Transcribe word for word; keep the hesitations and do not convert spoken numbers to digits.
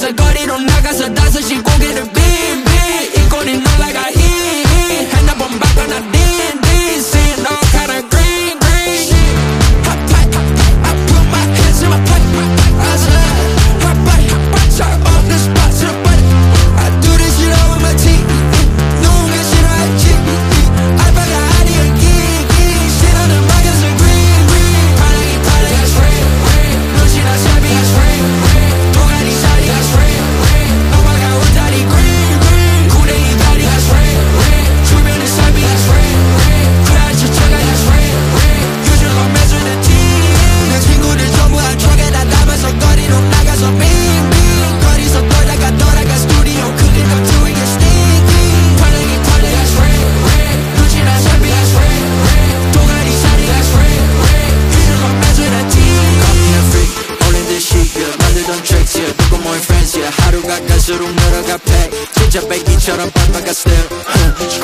담아서 거리로 나가서 다섯시 고개를 빙빙 이꼴이 놀라가 히 핸드폰 바꿔 나 딘딘 Seeing all kind of green green Hot pipe, I put my hands in my pipe I said hot pipe, turn on the spot to the button I do this shit all with my teeth 누군가 싫어할지 알바가 아니야 기기 Shit on the mic is a green green 파랑이 파랑이 red red 눈치나 샤비가 red red 도가니 샤리가 red red 넘어가 울다리 green green 구랭이 다리가 red red 주변에 샤비가 red red 크라시 쳐가야 red red 요즘 매주는 팀내 친구들 전부 한 척에다 담아서 거리로 나가서 빙빙 거리서 돌아가 돌아가 스튜디오 클린 업 doing it stinky 파랑이 파랑이 red red 눈치나 샤비가 red red 도가니 샤리가 red red 요즘 매주는 팀 Call me a freak all in this shit yeah 만들던 tracks yeah 누구 more friends yeah 하루가 갈수록 늘어가 pack 진짜 배기처럼 빡빡한 style